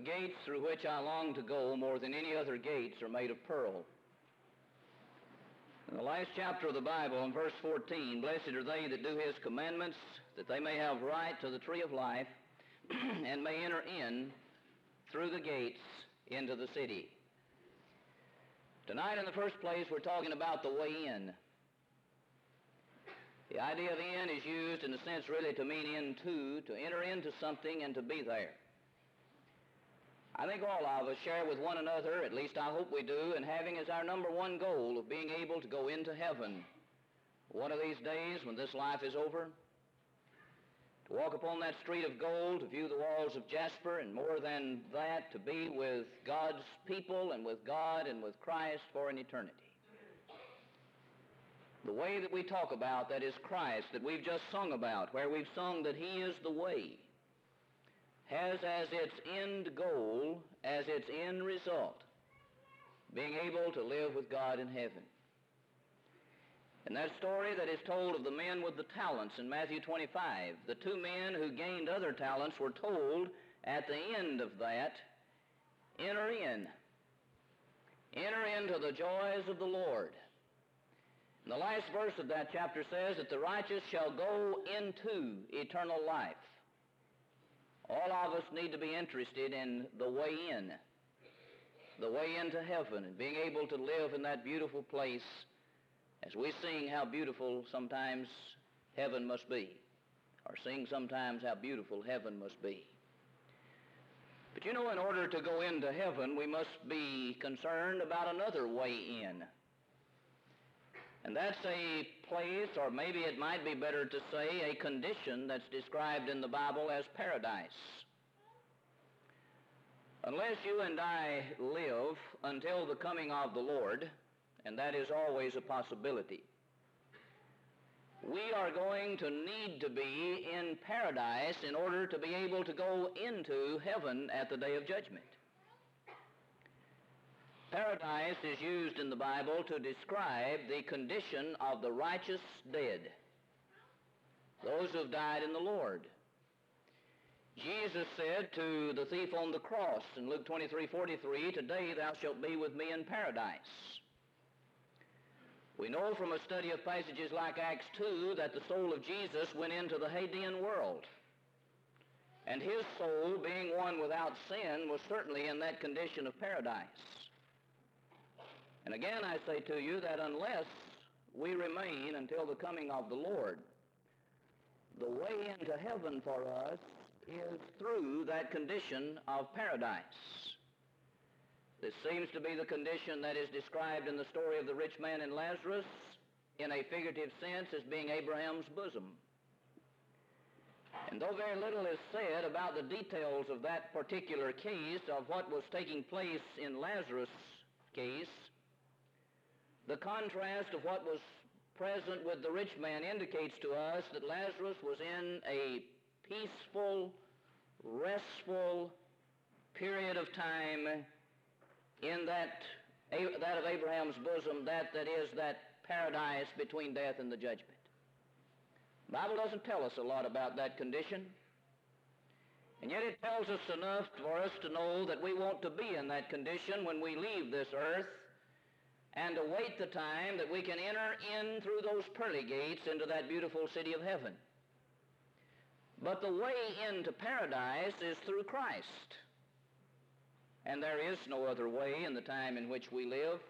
gates through which I long to go more than any other gates are made of pearl. In the last chapter of the Bible, in verse 14, blessed are they that do his commandments, that they may have right to the tree of life, and may enter in through the gates into the city. Tonight, in the first place, we're talking about the way in. The idea of in is used in a sense really to mean into, to enter into something and to be there. I think all of us share with one another, at least I hope we do, in having as our number one goal of being able to go into heaven one of these days when this life is over, to walk upon that street of gold, to view the walls of jasper, and more than that, to be with God's people and with God and with Christ for an eternity. The way that we talk about, that is Christ, that we've just sung about, where we've sung that he is the way, has as its end goal, as its end result, being able to live with God in heaven. In that story that is told of the men with the talents in Matthew 25, the two men who gained other talents were told at the end of that, enter in. Enter into the joys of the Lord. And the last verse of that chapter says that the righteous shall go into eternal life. All of us need to be interested in the way in, the way into heaven, and being able to live in that beautiful place as we sing how beautiful sometimes heaven must be, or sing sometimes how beautiful heaven must be. But you know, in order to go into heaven, we must be concerned about another way in. And that's a place, or maybe it might be better to say a condition that's described in the Bible as paradise. Unless you and I live until the coming of the Lord, and that is always a possibility, we are going to need to be in paradise in order to be able to go into heaven at the day of judgment. Paradise is used in the Bible to describe the condition of the righteous dead, those who have died in the Lord. Jesus said to the thief on the cross in Luke 23:43, today thou shalt be with me in paradise. We know from a study of passages like Acts 2 that the soul of Jesus went into the Hadean world. And his soul, being one without sin, was certainly in that condition of paradise. And again I say to you that unless we remain until the coming of the Lord, the way into heaven for us is through that condition of paradise. This seems to be the condition that is described in the story of the rich man and Lazarus in a figurative sense as being Abraham's bosom. And though very little is said about the details of that particular case, of what was taking place in Lazarus' case, the contrast of what was present with the rich man indicates to us that Lazarus was in a peaceful, restful period of time in that of Abraham's bosom, that is that paradise between death and the judgment. The Bible doesn't tell us a lot about that condition, and yet it tells us enough for us to know that we want to be in that condition when we leave this earth, and await the time that we can enter in through those pearly gates into that beautiful city of heaven. But the way into paradise is through Christ. And there is no other way in the time in which we live.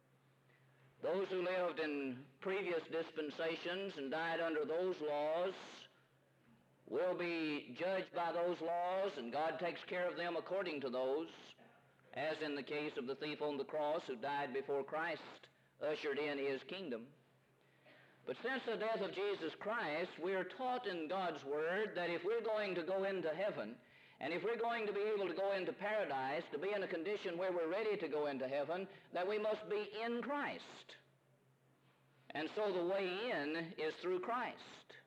Those who lived in previous dispensations and died under those laws will be judged by those laws, and God takes care of them according to those, as in the case of the thief on the cross who died before Christ ushered in his kingdom. But since the death of Jesus Christ, we are taught in God's Word that if we're going to go into heaven, and if we're going to be able to go into paradise, to be in a condition where we're ready to go into heaven, that we must be in Christ. And so the way in is through Christ.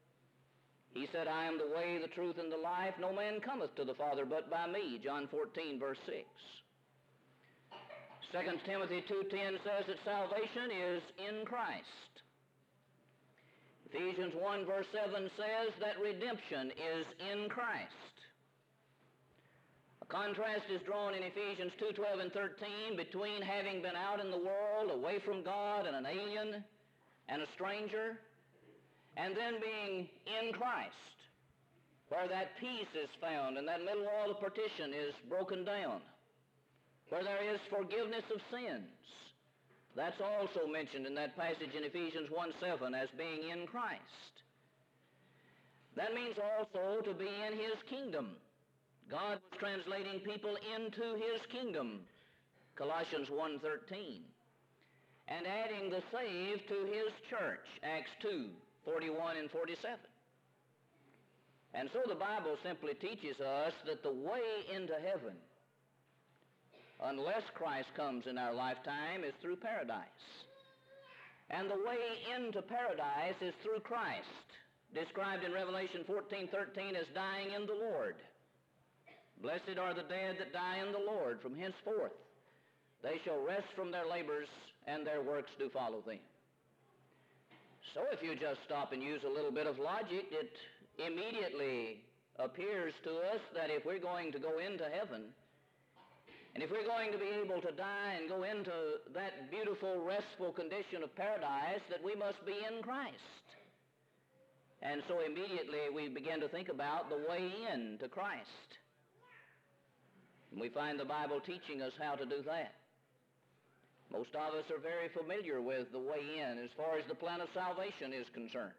He said, I am the way, the truth, and the life. No man cometh to the Father but by me, John 14, verse 6. 2 Timothy 2:10 says that salvation is in Christ. Ephesians 1, verse 7 says that redemption is in Christ. A contrast is drawn in Ephesians 2:12 and 13 between having been out in the world, away from God, and an alien and a stranger, and then being in Christ, where that peace is found and that middle wall of partition is broken down, where there is forgiveness of sins. That's also mentioned in that passage in Ephesians 1:7 as being in Christ. That means also to be in His kingdom. God was translating people into His kingdom, Colossians 1:13, and adding the saved to His church, Acts 2:41 and 47. And so the Bible simply teaches us that the way into heaven, unless Christ comes in our lifetime, is through paradise. And the way into paradise is through Christ, described in Revelation 14:13 as dying in the Lord. Blessed are the dead that die in the Lord. From henceforth they shall rest from their labors, and their works do follow them. So if you just stop and use a little bit of logic, it immediately appears to us that if we're going to go into heaven, and if we're going to be able to die and go into that beautiful, restful condition of paradise, that we must be in Christ. And so immediately we begin to think about the way in to Christ. And we find the Bible teaching us how to do that. Most of us are very familiar with the way in as far as the plan of salvation is concerned.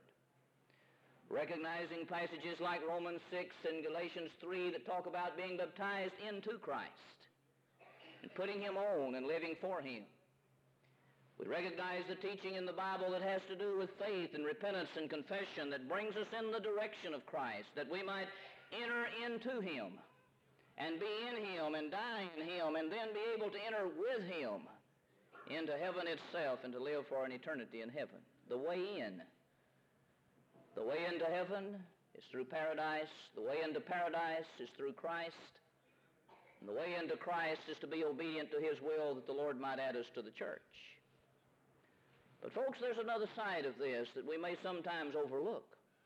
Recognizing passages like Romans 6 and Galatians 3 that talk about being baptized into Christ and putting Him on and living for Him. We recognize the teaching in the Bible that has to do with faith and repentance and confession that brings us in the direction of Christ, that we might enter into Him and be in Him and die in Him and then be able to enter with Him into heaven itself and to live for an eternity in heaven. The way in. The way into heaven is through paradise. The way into paradise is through Christ. And the way into Christ is to be obedient to His will that the Lord might add us to the church. But folks, there's another side of this that we may sometimes overlook.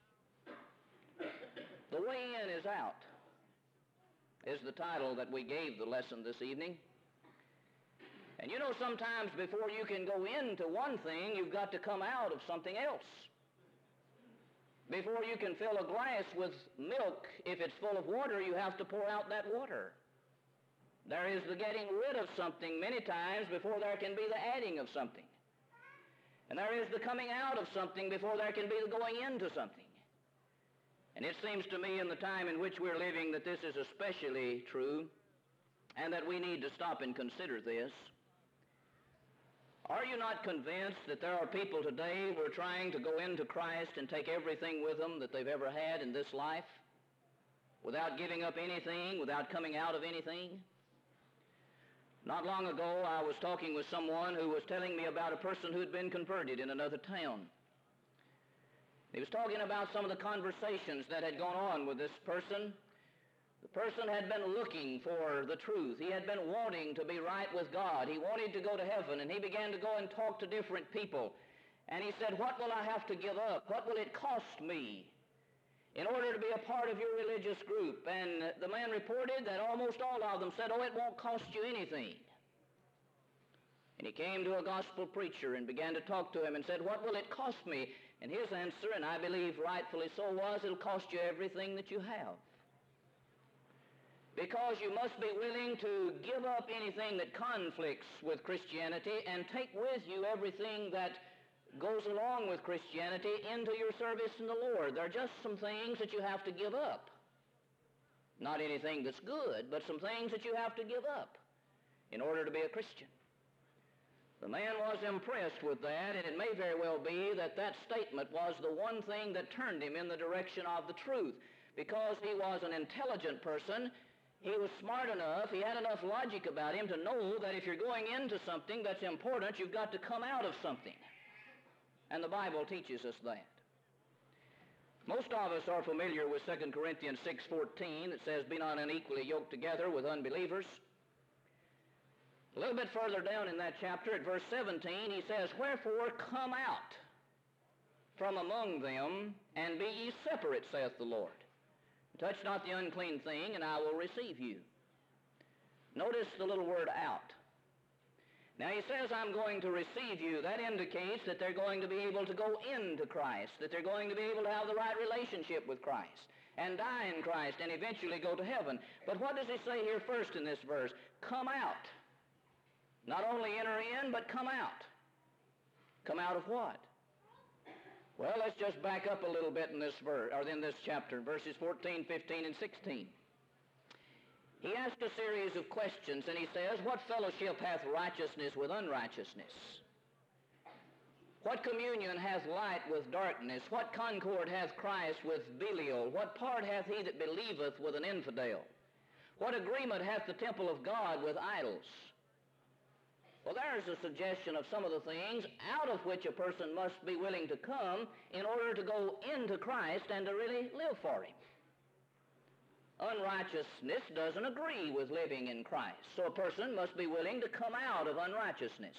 The way in is out is the title that we gave the lesson this evening. And you know, sometimes before you can go into one thing, you've got to come out of something else. Before you can fill a glass with milk, if it's full of water, you have to pour out that water. There is the getting rid of something many times before there can be the adding of something. And there is the coming out of something before there can be the going into something. And it seems to me in the time in which we're living that this is especially true, and that we need to stop and consider this. Are you not convinced that there are people today who are trying to go into Christ and take everything with them that they've ever had in this life, without giving up anything, without coming out of anything? Not long ago, I was talking with someone who was telling me about a person who had been converted in another town. He was talking about some of the conversations that had gone on with this person. The person had been looking for the truth. He had been wanting to be right with God. He wanted to go to heaven, and he began to go and talk to different people. And he said, "What will I have to give up? What will it cost me in order to be a part of your religious group?" And the man reported that almost all of them said, "Oh, it won't cost you anything." And he came to a gospel preacher and began to talk to him and said, "What will it cost me?" And his answer, and I believe rightfully so, was, "It'll cost you everything that you have." Because you must be willing to give up anything that conflicts with Christianity and take with you everything that goes along with Christianity into your service in the Lord. There are just some things that you have to give up. Not anything that's good, but some things that you have to give up in order to be a Christian. The man was impressed with that, and it may very well be that that statement was the one thing that turned him in the direction of the truth. Because he was an intelligent person, he was smart enough, he had enough logic about him to know that if you're going into something that's important, you've got to come out of something. And the Bible teaches us that. Most of us are familiar with 2 Corinthians 6:14 that says, "Be not unequally yoked together with unbelievers." A little bit further down in that chapter, at verse 17, he says, "Wherefore come out from among them, and be ye separate, saith the Lord. Touch not the unclean thing, and I will receive you." Notice the little word out. Now he says, I'm going to receive you. That indicates that they're going to be able to go into Christ, that they're going to be able to have the right relationship with Christ, and die in Christ, and eventually go to heaven. But what does he say here first in this verse? Come out. Not only enter in, but come out. Come out of what? Well, let's just back up a little bit in this verse, or in this chapter, verses 14, 15, and 16. He asks a series of questions, and he says, what fellowship hath righteousness with unrighteousness? What communion hath light with darkness? What concord hath Christ with Belial? What part hath he that believeth with an infidel? What agreement hath the temple of God with idols? Well, there's a suggestion of some of the things out of which a person must be willing to come in order to go into Christ and to really live for him. Unrighteousness doesn't agree with living in Christ, so a person must be willing to come out of unrighteousness.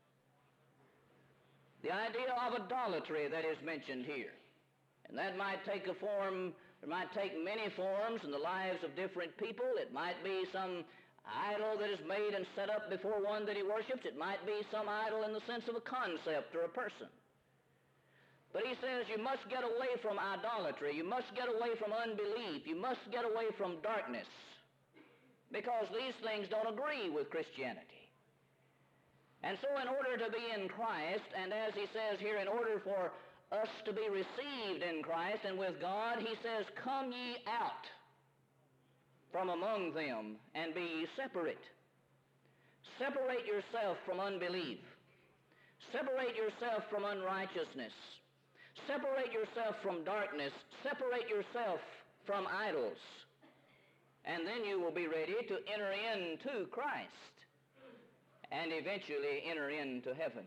The idea of idolatry that is mentioned here, and that might take a form, it might take many forms in the lives of different people. It might be some idol that is made and set up before one that he worships. It might be some idol in the sense of a concept or a person. But he says you must get away from idolatry. You must get away from unbelief. You must get away from darkness, because these things don't agree with Christianity. And so in order to be in Christ, and as he says here, in order for us to be received in Christ and with God, he says, come ye out from among them and be ye separate. Separate yourself from unbelief. Separate yourself from unrighteousness. Separate yourself from darkness. Separate yourself from idols. And then you will be ready to enter into Christ and eventually enter into heaven.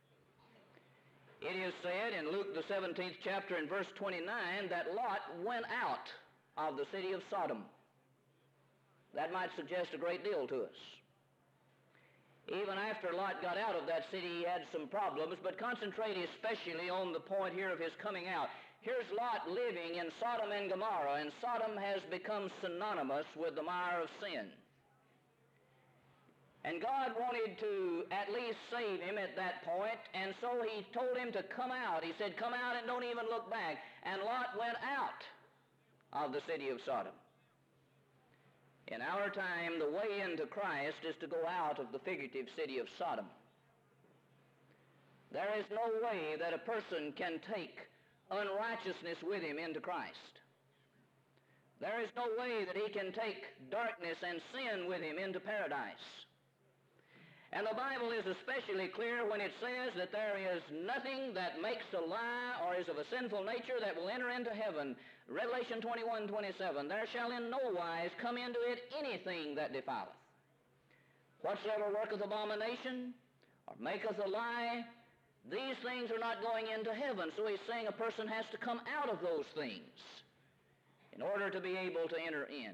It is said in Luke the 17th chapter and verse 29 that Lot went out of the city of Sodom. That might suggest a great deal to us. Even after Lot got out of that city, he had some problems, but concentrate especially on the point here of his coming out. Here's Lot living in Sodom and Gomorrah, and Sodom has become synonymous with the mire of sin. And God wanted to at least save him at that point, and so he told him to come out. He said, come out and don't even look back. And Lot went out of the city of Sodom. In our time, the way into Christ is to go out of the figurative city of Sodom. There is no way that a person can take unrighteousness with him into Christ. There is no way that he can take darkness and sin with him into paradise. And the Bible is especially clear when it says that there is nothing that makes a lie or is of a sinful nature that will enter into heaven. Revelation 21:27, there shall in no wise come into it anything that defileth. Whatsoever worketh abomination or maketh a lie, these things are not going into heaven. So he's saying a person has to come out of those things in order to be able to enter in.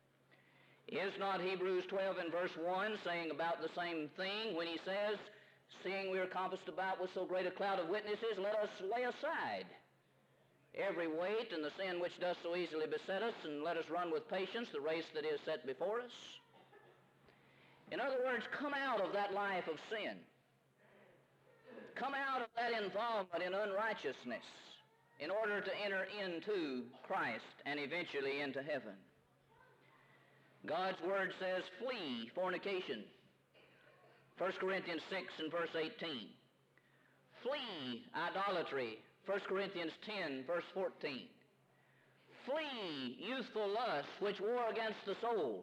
Is not Hebrews 12 and verse 1 saying about the same thing when he says, seeing we are compassed about with so great a cloud of witnesses, let us lay aside every weight and the sin which doth so easily beset us, and let us run with patience the race that is set before us. In other words, come out of that life of sin. Come out of that involvement in unrighteousness in order to enter into Christ and eventually into heaven. God's Word says, flee fornication. 1 Corinthians 6 and verse 18. Flee idolatry. 1 Corinthians 10, verse 14. Flee youthful lusts which war against the soul.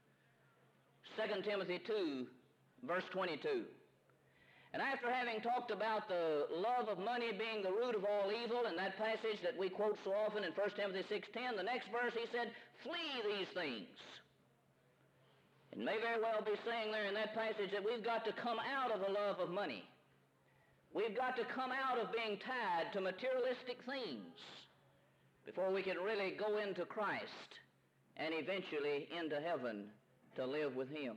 2 Timothy 2, verse 22. And after having talked about the love of money being the root of all evil, in that passage that we quote so often in 1 Timothy 6:10, the next verse he said, flee these things. It may very well be saying there in that passage that we've got to come out of the love of money. We've got to come out of being tied to materialistic things before we can really go into Christ and eventually into heaven to live with Him.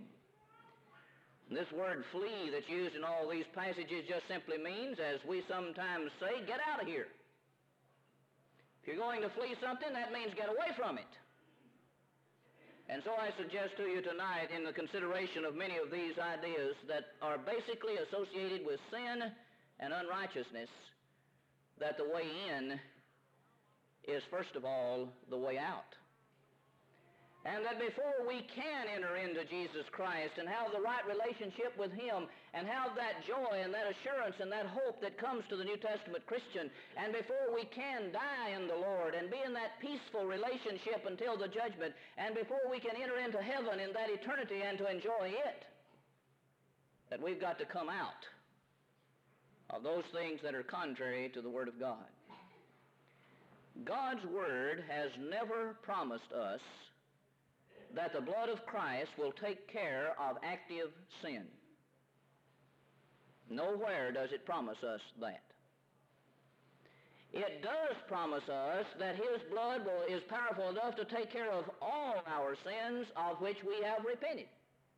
This word flee that's used in all these passages just simply means, as we sometimes say, get out of here. If you're going to flee something, that means get away from it. And so I suggest to you tonight, in the consideration of many of these ideas that are basically associated with sin and unrighteousness, that the way in is first of all the way out. And that before we can enter into Jesus Christ and have the right relationship with Him and have that joy and that assurance and that hope that comes to the New Testament Christian, and before we can die in the Lord and be in that peaceful relationship until the judgment, and before we can enter into heaven in that eternity and to enjoy it, that we've got to come out of those things that are contrary to the Word of God. God's Word has never promised us that the blood of Christ will take care of active sin. Nowhere does it promise us that. It does promise us that His blood is powerful enough to take care of all our sins of which we have repented.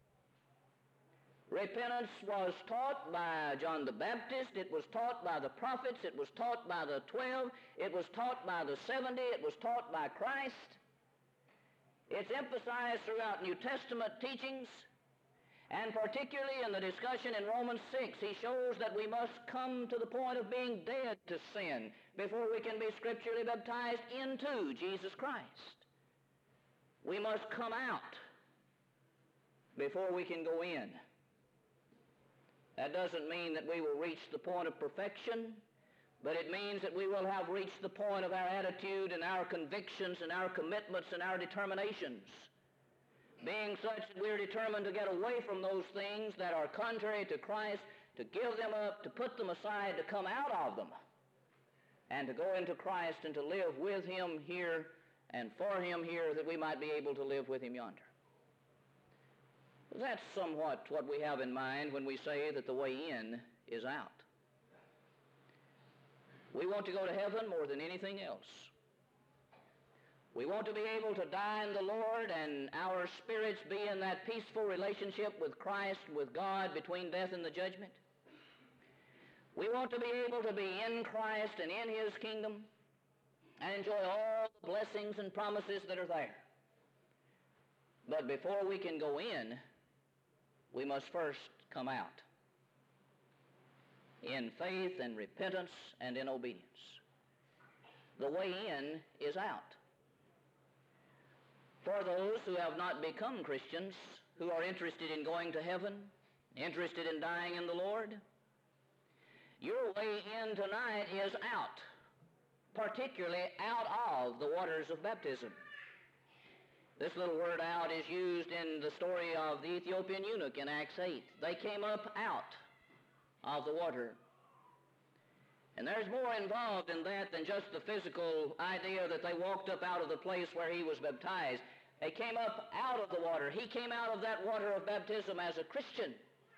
Repentance was taught by John the Baptist, it was taught by the prophets, it was taught by the 12, it was taught by the 70, it was taught by Christ. It's emphasized throughout New Testament teachings, and particularly in the discussion in Romans 6, he shows that we must come to the point of being dead to sin before we can be scripturally baptized into Jesus Christ. We must come out before we can go in. That doesn't mean that we will reach the point of perfection, but it means that we will have reached the point of our attitude and our convictions and our commitments and our determinations, being such that we're determined to get away from those things that are contrary to Christ, to give them up, to put them aside, to come out of them, and to go into Christ and to live with Him here and for Him here, that we might be able to live with Him yonder. That's somewhat what we have in mind when we say that the way in is out. We want to go to heaven more than anything else. We want to be able to die in the Lord and our spirits be in that peaceful relationship with Christ, with God, between death and the judgment. We want to be able to be in Christ and in His kingdom and enjoy all the blessings and promises that are there. But before we can go in, we must first come out in faith and repentance and in obedience. The way in is out. For those who have not become Christians, who are interested in going to heaven, interested in dying in the Lord, your way in tonight is out, particularly out of the waters of baptism. This little word out is used in the story of the Ethiopian eunuch in Acts 8. They came up out of the water. And there's more involved in that than just the physical idea that they walked up out of the place where he was baptized. They came up out of the water. He came out of that water of baptism as a Christian.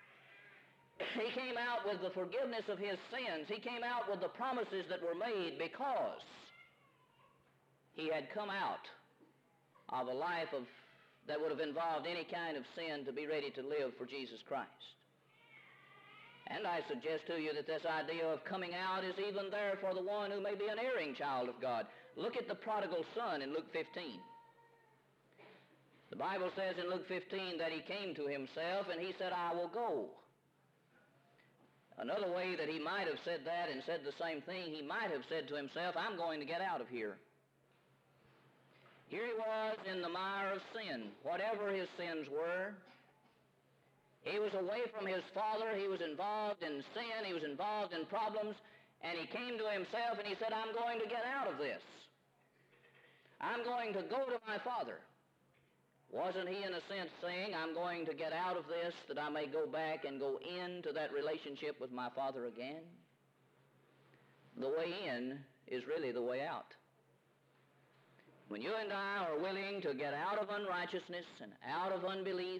He came out with the forgiveness of his sins. He came out with the promises that were made because he had come out of a life that would have involved any kind of sin to be ready to live for Jesus Christ. And I suggest to you that this idea of coming out is even there for the one who may be an erring child of God. Look at the prodigal son in Luke 15. The Bible says in Luke 15 that he came to himself and he said, I will go. Another way that he might have said that and said the same thing, he might have said to himself, I'm going to get out of here. Here he was in the mire of sin, whatever his sins were. He was away from his father. He was involved in sin. He was involved in problems. And he came to himself and he said, I'm going to get out of this. I'm going to go to my father. Wasn't he, in a sense, saying, I'm going to get out of this that I may go back and go into that relationship with my father again? The way in is really the way out. When you and I are willing to get out of unrighteousness and out of unbelief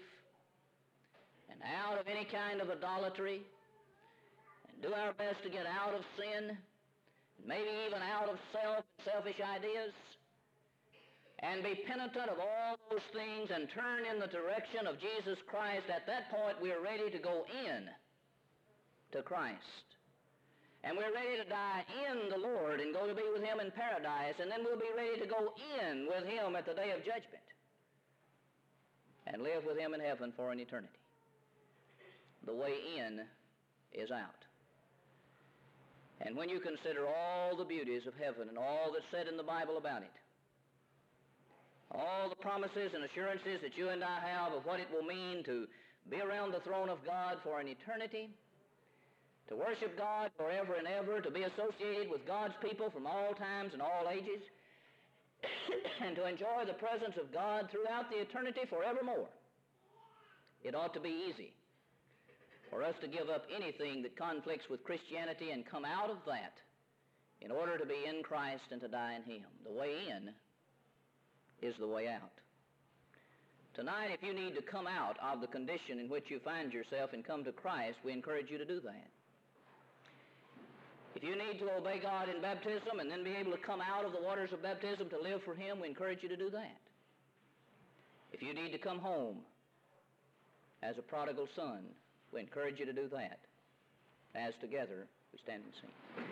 and out of any kind of idolatry and do our best to get out of sin, maybe even out of self and selfish ideas, and be penitent of all those things and turn in the direction of Jesus Christ, at that point we're ready to go in to Christ. And we're ready to die in the Lord and go to be with Him in paradise, and then we'll be ready to go in with Him at the day of judgment. and live with him in heaven for an eternity. The way in is out. And when you consider all the beauties of heaven and all that's said in the Bible about it, all the promises and assurances that you and I have of what it will mean to be around the throne of God for an eternity, to worship God forever and ever, to be associated with God's people from all times and all ages, and to enjoy the presence of God throughout the eternity forevermore, it ought to be easy for us to give up anything that conflicts with Christianity and come out of that in order to be in Christ and to die in him. The way in is the way out. Tonight, if you need to come out of the condition in which you find yourself and come to Christ, we encourage you to do that. If you need to obey God in baptism and then be able to come out of the waters of baptism to live for him, we encourage you to do that. If you need to come home as a prodigal son, we encourage you to do that. As together, we stand and sing.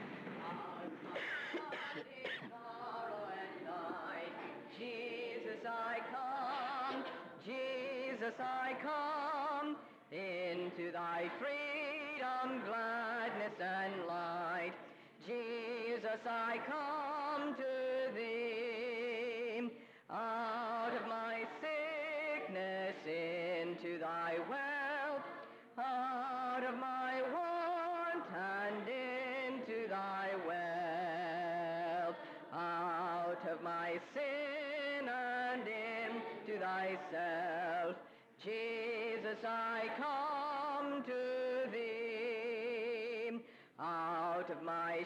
Jesus, I come. Jesus, I come into thy freedom, gladness, and light. Jesus, I come to thee. Out of my sickness into thy wealth, out of my want and into thy wealth, out of my sin and into thyself. Jesus, I come to thee. Out of my